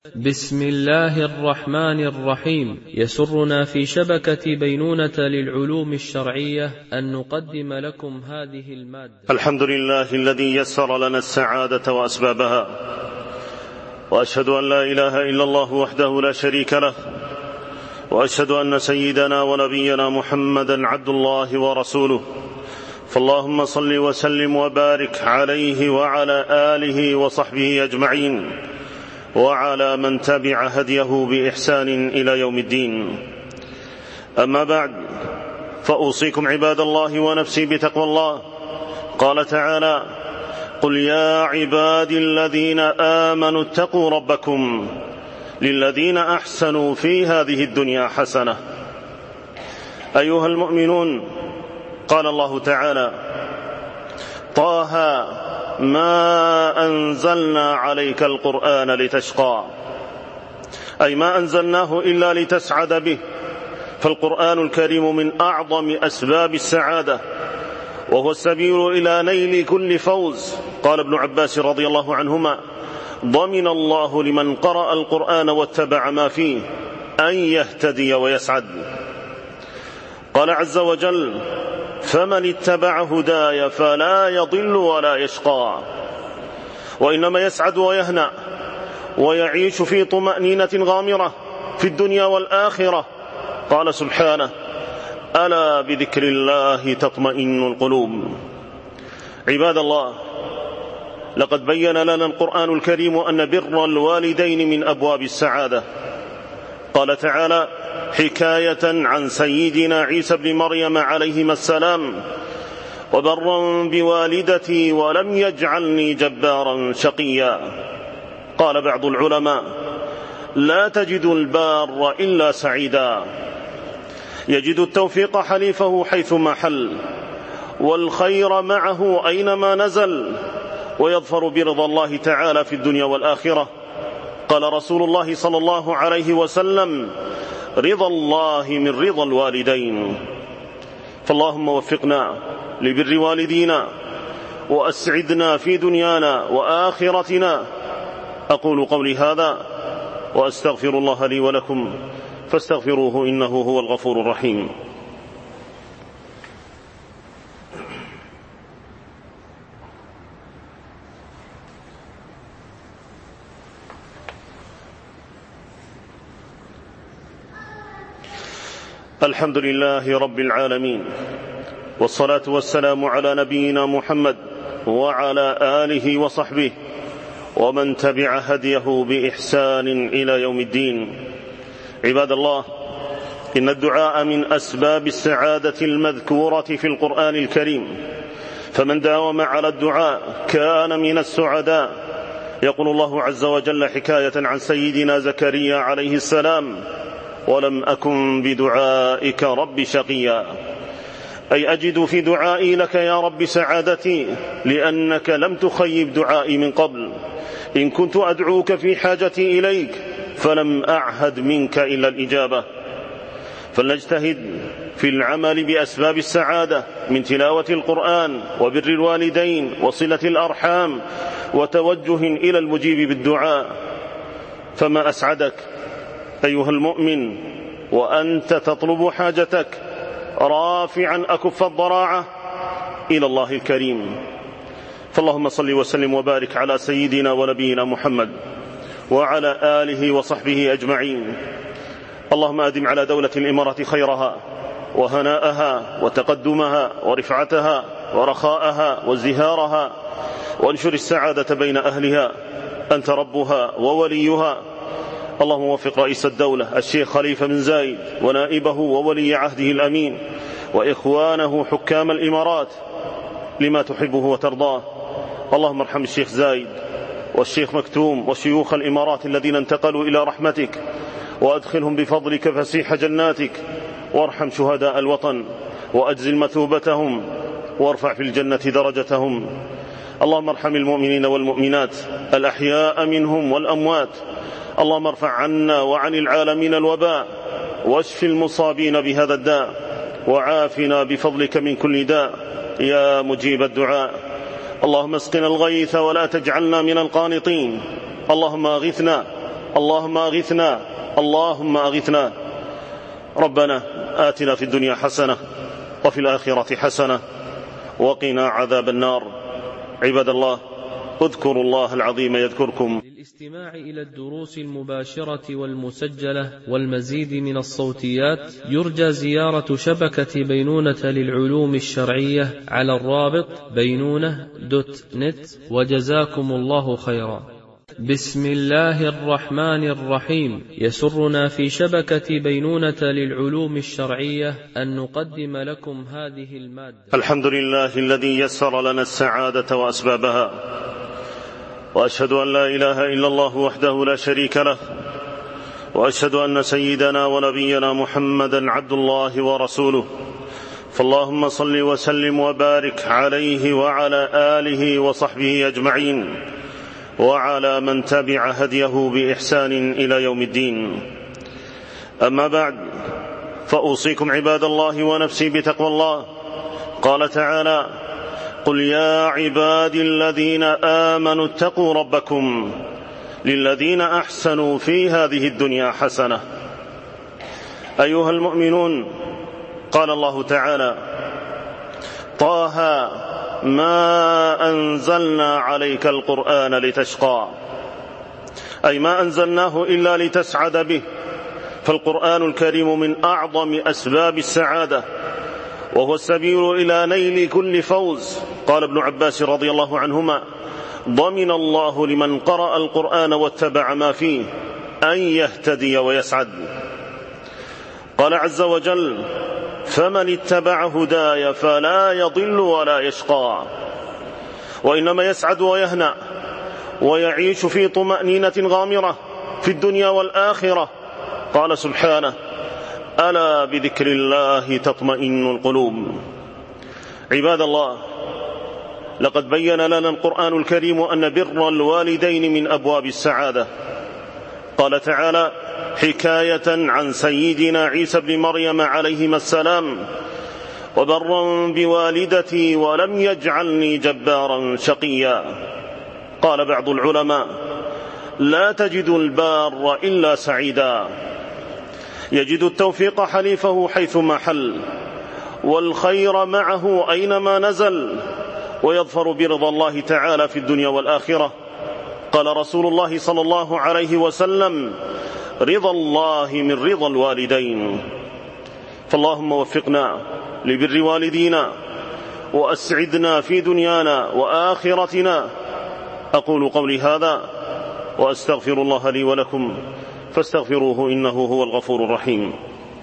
بسم الله الرحمن الرحيم. يسرنا في شبكة بينونة للعلوم الشرعية أن نقدم لكم هذه المادة. الحمد لله الذي يسر لنا السعادة وأسبابها، وأشهد أن لا إله إلا الله وحده لا شريك له، وأشهد أن سيدنا ونبينا محمدا عبد الله ورسوله، فاللهم صل وسلم وبارك عليه وعلى آله وصحبه أجمعين، وعلى من تبع هديه بإحسان إلى يوم الدين. أما بعد، فأوصيكم عباد الله ونفسي بتقوى الله. قال تعالى: قل يا عبادي الذين آمنوا اتقوا ربكم للذين أحسنوا في هذه الدنيا حسنة. أيها المؤمنون، قال الله تعالى: طه ما أنزلنا عليك القرآن لتشقى، أي ما أنزلناه إلا لتسعد به، فالقرآن الكريم من أعظم أسباب السعادة، وهو السبيل إلى نيل كل فوز. قال ابن عباس رضي الله عنهما: ضمن الله لمن قرأ القرآن واتبع ما فيه أن يهتدي ويسعد. قال عز وجل: فمن اتبع هداي فلا يضل ولا يشقى، وإنما يسعد ويهنأ ويعيش في طمأنينة غامرة في الدنيا والآخرة. قال سبحانه: ألا بذكر الله تطمئن القلوب. عباد الله، لقد بين لنا القرآن الكريم أن بر الوالدين من أبواب السعادة. قال تعالى حكاية عن سيدنا عيسى بن مريم عليهما السلام: وبرا بوالدتي ولم يجعلني جبارا شقيا. قال بعض العلماء: لا تجد البار إلا سعيدا، يجد التوفيق حليفه حيثما حل، والخير معه أينما نزل، ويظفر برضا الله تعالى في الدنيا والآخرة. قال رسول الله صلى الله عليه وسلم: رضا الله من رضا الوالدين. فاللهم وفقنا لبر والدينا، وأسعدنا في دنيانا وآخرتنا. أقول قولي هذا وأستغفر الله لي ولكم، فاستغفروه إنه هو الغفور الرحيم. الحمد لله رب العالمين، والصلاة والسلام على نبينا محمد وعلى آله وصحبه ومن تبع هديه بإحسان إلى يوم الدين. عباد الله، إن الدعاء من أسباب السعادة المذكورة في القرآن الكريم، فمن داوم على الدعاء كان من السعداء. يقول الله عز وجل حكاية عن سيدنا زكريا عليه السلام: ولم أكن بدعائك رب شقيا، أي أجد في دعائي لك يا رب سعادتي، لأنك لم تخيب دعائي من قبل. إن كنت أدعوك في حاجتي إليك فلم أعهد منك إلا الإجابة. فلنجتهد في العمل بأسباب السعادة من تلاوة القرآن وبر الوالدين وصلة الأرحام وتوجه إلى المجيب بالدعاء. فما أسعدك أيها المؤمن وأنت تطلب حاجتك رافعا أكف الضراعة إلى الله الكريم. فاللهم صل وسلم وبارك على سيدنا ونبينا محمد وعلى آله وصحبه أجمعين. اللهم أدم على دولة الإمارات خيرها وهناءها وتقدمها ورفعتها ورخاءها وازدهارها، وانشر السعادة بين أهلها، أنت ربها ووليها. اللهم وفق رئيس الدولة الشيخ خليفة بن زايد ونائبه وولي عهده الأمين وإخوانه حكام الإمارات لما تحبه وترضاه. اللهم ارحم الشيخ زايد والشيخ مكتوم وشيوخ الإمارات الذين انتقلوا إلى رحمتك، وأدخلهم بفضلك فسيح جناتك، وارحم شهداء الوطن وأجزل مثوبتهم، وارفع في الجنة درجتهم. اللهم ارحم المؤمنين والمؤمنات الأحياء منهم والأموات. اللهم ارفع عنا وعن العالمين الوباء، واشف المصابين بهذا الداء، وعافنا بفضلك من كل داء يا مجيب الدعاء. اللهم اسقنا الغيث ولا تجعلنا من القانطين. اللهم اغثنا اللهم أغثنا اللهم أغثنا. ربنا آتنا في الدنيا حسنة وفي الآخرة حسنة وقنا عذاب النار. عباد الله، اذكروا الله العظيم يذكركم. للاستماع إلى الدروس المباشرة والمسجلة والمزيد من الصوتيات يرجى زيارة شبكة بينونة للعلوم الشرعية على الرابط بينونة.net. وجزاكم الله خيرا. بسم الله الرحمن الرحيم. يسرنا في شبكة بينونة للعلوم الشرعية أن نقدم لكم هذه المادة. الحمد لله الذي يسر لنا السعادة وأسبابها، وأشهد أن لا إله إلا الله وحده لا شريك له، وأشهد أن سيدنا ونبينا محمدا عبد الله ورسوله. فاللهم صل وسلم وبارك عليه وعلى آله وصحبه أجمعين، وعلى من تبع هديه بإحسان إلى يوم الدين. أما بعد، فأوصيكم عباد الله ونفسي بتقوى الله. قال تعالى: قل يا عبادي الذين آمنوا اتقوا ربكم للذين أحسنوا في هذه الدنيا حسنة. أيها المؤمنون، قال الله تعالى: طه ما أنزلنا عليك القرآن لتشقى، أي ما أنزلناه إلا لتسعد به. فالقرآن الكريم من أعظم أسباب السعادة، وهو السبيل إلى نيل كل فوز. قال ابن عباس رضي الله عنهما: ضمن الله لمن قرأ القرآن واتبع ما فيه أن يهتدي ويسعد. قال عز وجل: فمن اتبع هداي فلا يضل ولا يشقى، وإنما يسعد ويهنأ ويعيش في طمأنينة غامرة في الدنيا والآخرة. قال سبحانه: ألا بذكر الله تطمئن القلوب. عباد الله، لقد بين لنا القرآن الكريم أن بر الوالدين من أبواب السعادة. قال تعالى حكاية عن سيدنا عيسى بن مريم عليهما السلام: وبرا بوالدتي ولم يجعلني جبارا شقيا. قال بعض العلماء: لا تجد البار إلا سعيدا، يجد التوفيق حليفه حيثما حل، والخير معه أينما نزل، ويظفر برضا الله تعالى في الدنيا والآخرة. قال رسول الله صلى الله عليه وسلم: رضا الله من رضا الوالدين. فاللهم وفقنا لبر والدينا، وأسعدنا في دنيانا وآخرتنا. أقول قولي هذا وأستغفر الله لي ولكم، فاستغفروه إنه هو الغفور الرحيم.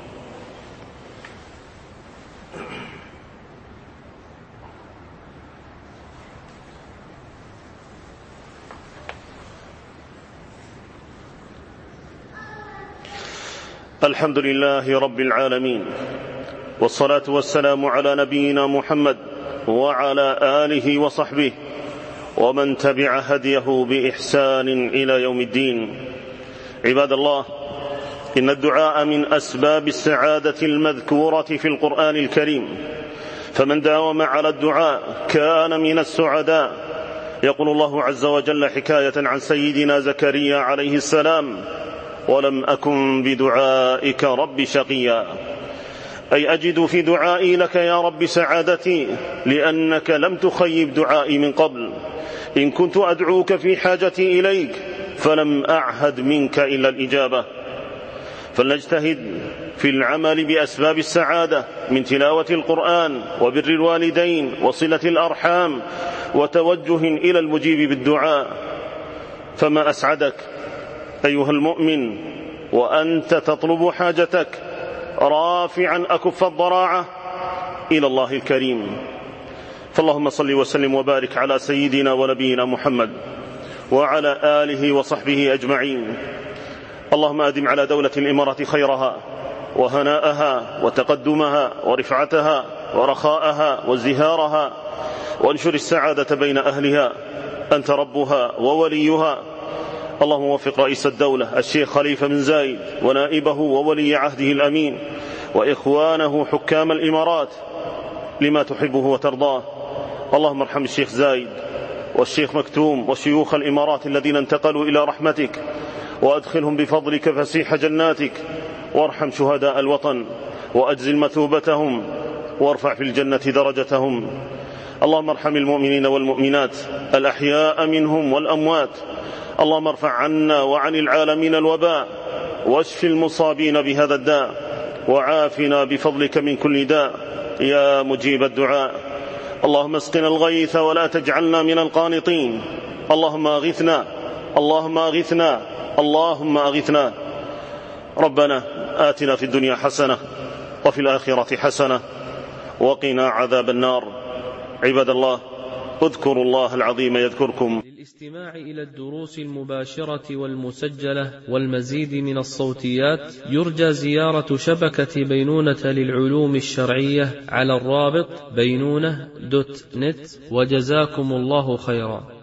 الحمد لله رب العالمين، والصلاة والسلام على نبينا محمد وعلى آله وصحبه ومن تبع هديه بإحسان إلى يوم الدين. عباد الله، إن الدعاء من أسباب السعادة المذكورة في القرآن الكريم، فمن داوم على الدعاء كان من السعداء. يقول الله عز وجل حكاية عن سيدنا زكريا عليه السلام: ولم أكن بدعائك رب شقيا، أي أجد في دعائي لك يا رب سعادتي، لأنك لم تخيب دعائي من قبل. إن كنت أدعوك في حاجتي إليك فلم أعهد منك إلا الإجابة. فلنجتهد في العمل بأسباب السعادة من تلاوة القرآن وبر الوالدين وصلة الأرحام وتوجه إلى المجيب بالدعاء. فما أسعدك أيها المؤمن وأنت تطلب حاجتك رافعا أكف الضراعة إلى الله الكريم. فاللهم صل وسلم وبارك على سيدنا ونبينا محمد وعلى آله وصحبه أجمعين. اللهم أدم على دولة الإمارات خيرها وهناءها وتقدمها ورفعتها ورخاءها وازدهارها، وانشر السعادة بين أهلها، أنت ربها ووليها. اللهم وفق رئيس الدولة الشيخ خليفة بن زايد ونائبه وولي عهده الأمين وإخوانه حكام الإمارات لما تحبه وترضاه. اللهم ارحم الشيخ زايد والشيخ مكتوم وشيوخ الإمارات الذين انتقلوا إلى رحمتك، وأدخلهم بفضلك فسيح جناتك، وارحم شهداء الوطن وأجزل مثوبتهم، وارفع في الجنة درجتهم. اللهم ارحم المؤمنين والمؤمنات الأحياء منهم والأموات. اللهم ارفع عنا وعن العالمين الوباء، واشف المصابين بهذا الداء، وعافنا بفضلك من كل داء يا مجيب الدعاء. اللهم اسقنا الغيث ولا تجعلنا من القانطين. اللهم أغثنا، اللهم أغثنا، اللهم أغثنا. ربنا آتنا في الدنيا حسنة وفي الآخرة حسنة وقنا عذاب النار. عباد الله، اذكروا الله العظيم يذكركم. للاستماع إلى الدروس المباشرة والمسجلة والمزيد من الصوتيات يرجى زيارة شبكة بينونة للعلوم الشرعية على الرابط بينونة.net. وجزاكم الله خيرا.